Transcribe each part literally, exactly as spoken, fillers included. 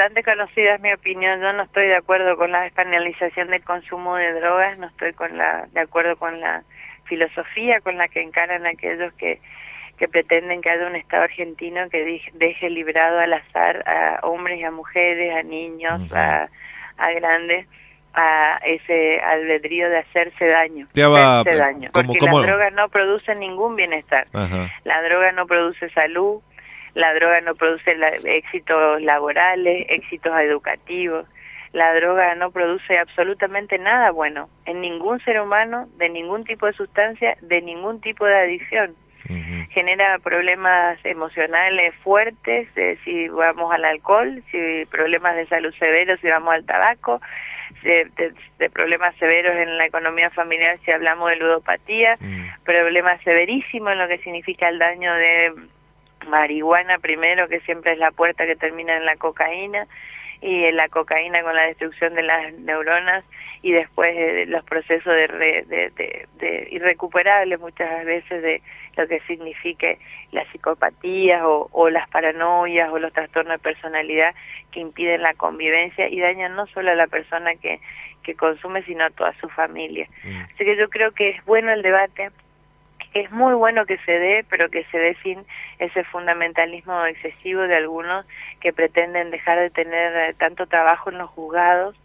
bastante conocida es mi opinión. Yo no estoy de acuerdo con la despenalización del consumo de drogas, no estoy con la de acuerdo con la filosofía con la que encaran aquellos que que pretenden que haya un Estado argentino que deje librado al azar a hombres y a mujeres, a niños, uh-huh. a, a grandes, a ese albedrío de hacerse daño, va, hacerse daño, porque ¿cómo, cómo? las drogas no producen ningún bienestar. Uh-huh. La droga no produce salud, la droga no produce la, éxitos laborales, éxitos educativos, la droga no produce absolutamente nada bueno en ningún ser humano, de ningún tipo de sustancia, de ningún tipo de adicción. Uh-huh. Genera problemas emocionales fuertes, eh, si vamos al alcohol, si problemas de salud severos si vamos al tabaco, de, de, de problemas severos en la economía familiar si hablamos de ludopatía, uh-huh. problemas severísimos en lo que significa el daño de marihuana primero, que siempre es la puerta que termina en la cocaína, y en la cocaína con la destrucción de las neuronas, y después de los procesos de, re, de, de, de irrecuperables muchas veces de lo que signifique la psicopatía o, o las paranoias o los trastornos de personalidad que impiden la convivencia y dañan no solo a la persona que, que consume, sino a toda su familia. Mm. Así que yo creo que es bueno el debate, es muy bueno que se dé, pero que se dé sin ese fundamentalismo excesivo de algunos que pretenden dejar de tener eh, tanto trabajo en los juzgados,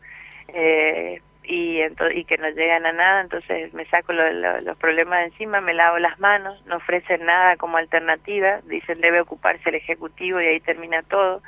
eh, y, ento y que no llegan a nada. Entonces me saco lo, lo, los problemas de encima, me lavo las manos, no ofrecen nada como alternativa, dicen debe ocuparse el Ejecutivo y ahí termina todo.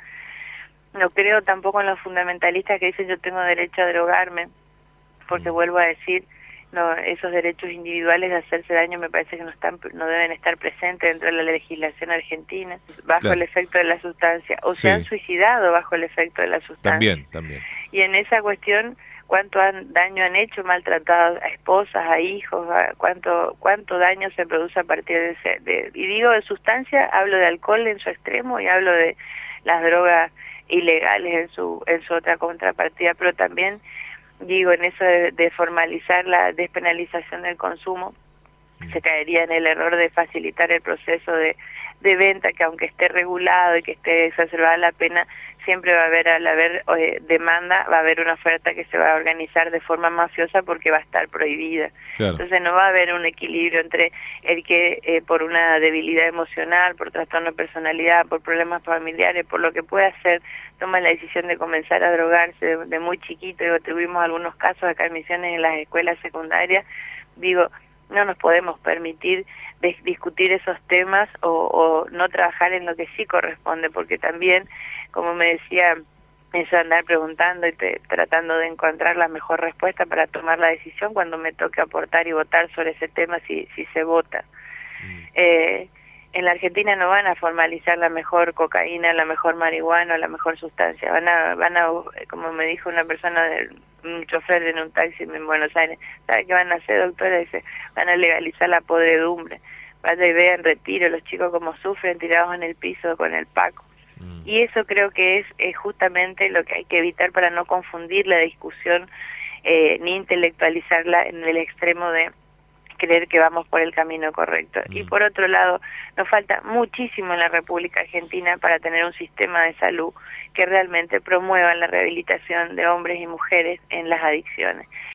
No creo tampoco en los fundamentalistas que dicen yo tengo derecho a drogarme, porque vuelvo a decir, no, esos derechos individuales de hacerse daño me parece que no están, no deben estar presentes dentro de la legislación argentina, bajo claro. el efecto de la sustancia, o sí. se han suicidado bajo el efecto de la sustancia. También, también. Y en esa cuestión, cuánto han, daño han hecho, maltratado a esposas, a hijos, a cuánto cuánto daño se produce a partir de ese, de, y digo de sustancia, hablo de alcohol en su extremo y hablo de las drogas ilegales en su en su otra contrapartida, pero también digo en eso de, de formalizar la despenalización del consumo, se caería en el error de facilitar el proceso de, de venta, que aunque esté regulado y que esté exacerbada la pena, siempre va a haber, al haber eh, demanda, va a haber una oferta que se va a organizar de forma mafiosa porque va a estar prohibida. Claro. Entonces no va a haber un equilibrio entre el que eh, por una debilidad emocional, por trastorno de personalidad, por problemas familiares, por lo que puede hacer, toma la decisión de comenzar a drogarse de, de muy chiquito. Digo, tuvimos algunos casos acá en Misiones en las escuelas secundarias, digo, no nos podemos permitir de discutir esos temas o, o no trabajar en lo que sí corresponde, porque también, como me decía, eso de andar preguntando y te, tratando de encontrar la mejor respuesta para tomar la decisión cuando me toque aportar y votar sobre ese tema, si, si se vota. Mm. Eh, en la Argentina no van a formalizar la mejor cocaína, la mejor marihuana, la mejor sustancia. Van a, van a, como me dijo una persona, de, un chofer en un taxi en Buenos Aires, ¿sabe qué van a hacer, doctora? Dice, van a legalizar la podredumbre. Vaya y vean retiro, los chicos como sufren tirados en el piso con el paco. Mm. Y eso creo que es, es justamente lo que hay que evitar para no confundir la discusión eh, ni intelectualizarla en el extremo de creer que vamos por el camino correcto. Mm. Y por otro lado, nos falta muchísimo en la República Argentina para tener un sistema de salud que realmente promueva la rehabilitación de hombres y mujeres en las adicciones.